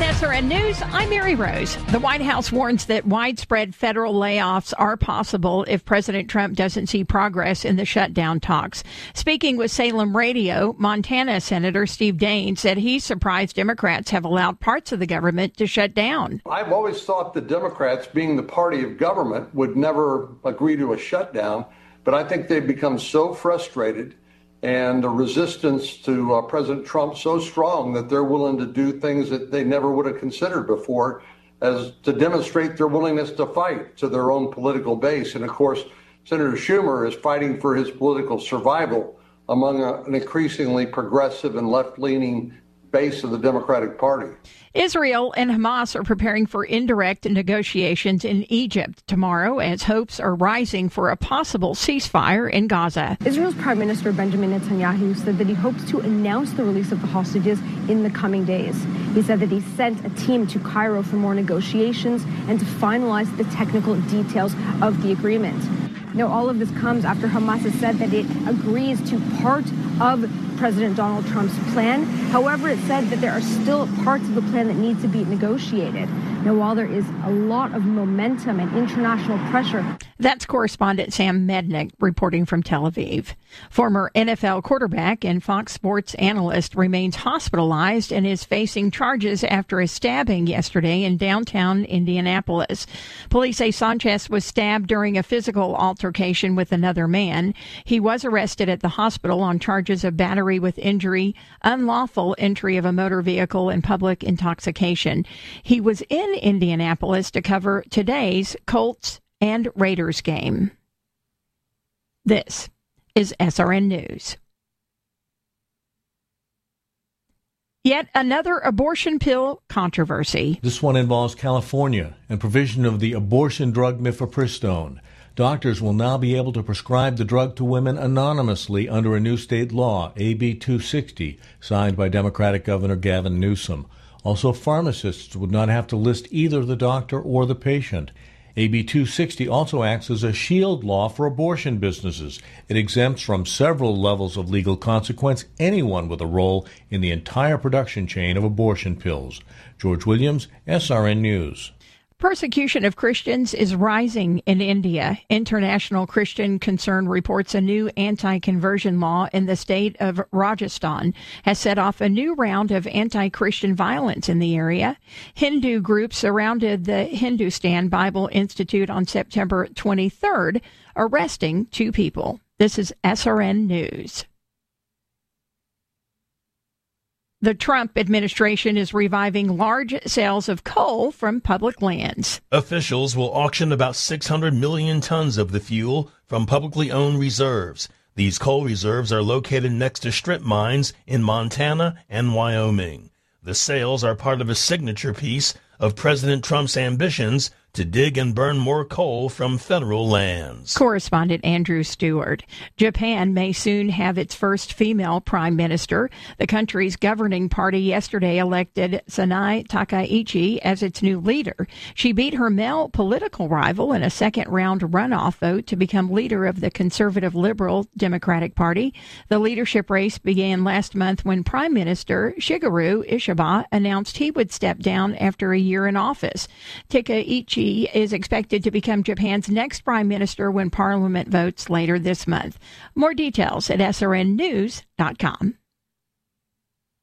SRN News, I'm Mary Rose. The White House warns that widespread federal layoffs are possible if President Trump doesn't see progress in the shutdown talks. Speaking with Salem Radio, Montana Senator Steve Daines said he's surprised Democrats have allowed parts of the government to shut down. I've always thought the Democrats, being the party of government, would never agree to a shutdown, but I think they've become so frustrated and the resistance to President Trump so strong that they're willing to do things that they never would have considered before, as to demonstrate their willingness to fight to their own political base. And of course, Senator Schumer is fighting for his political survival among an increasingly progressive and left-leaning base of the Democratic Party. Israel and Hamas are preparing for indirect negotiations in Egypt tomorrow as hopes are rising for a possible ceasefire in Gaza. Israel's Prime Minister Benjamin Netanyahu said that he hopes to announce the release of the hostages in the coming days. He said that he sent a team to Cairo for more negotiations and to finalize the technical details of the agreement. Now, all of this comes after Hamas has said that it agrees to part of President Donald Trump's plan. However, it said that there are still parts of the plan that need to be negotiated. Now, while there is a lot of momentum and international pressure. That's correspondent Sam Mednick reporting from Tel Aviv. Former NFL quarterback and Fox Sports analyst remains hospitalized and is facing charges after a stabbing yesterday in downtown Indianapolis. Police say Sanchez was stabbed during a physical altercation with another man. He was arrested at the hospital on charges of battery with injury, unlawful entry of a motor vehicle, and public intoxication. He was in Indianapolis to cover today's Colts and Raiders game. This is SRN News. Yet another abortion pill controversy. This one involves California and provision of the abortion drug mifepristone. Doctors will now be able to prescribe the drug to women anonymously under a new state law, AB 260, signed by Democratic Governor Gavin Newsom. Also, pharmacists would not have to list either the doctor or the patient. AB 260 also acts as a shield law for abortion businesses. It exempts from several levels of legal consequence anyone with a role in the entire production chain of abortion pills. George Williams, SRN News. Persecution of Christians is rising in India. International Christian Concern reports a new anti-conversion law in the state of Rajasthan has set off a new round of anti-Christian violence in the area. Hindu groups surrounded the Hindustan Bible Institute on September 23rd, arresting 2 people. This is SRN News. The Trump administration is reviving large sales of coal from public lands. Officials will auction about 600 million tons of the fuel from publicly owned reserves. These coal reserves are located next to strip mines in Montana and Wyoming. The sales are part of a signature piece of President Trump's ambitions to dig and burn more coal from federal lands. Correspondent Andrew Stewart. Japan may soon have its first female prime minister. The country's governing party yesterday elected Sanae Takaichi as its new leader. She beat her male political rival in a second-round runoff vote to become leader of the conservative liberal Democratic Party. The leadership race began last month when Prime Minister Shigeru Ishiba announced he would step down after a year in office. Takaichi is expected to become Japan's next prime minister when Parliament votes later this month. More details at srnnews.com.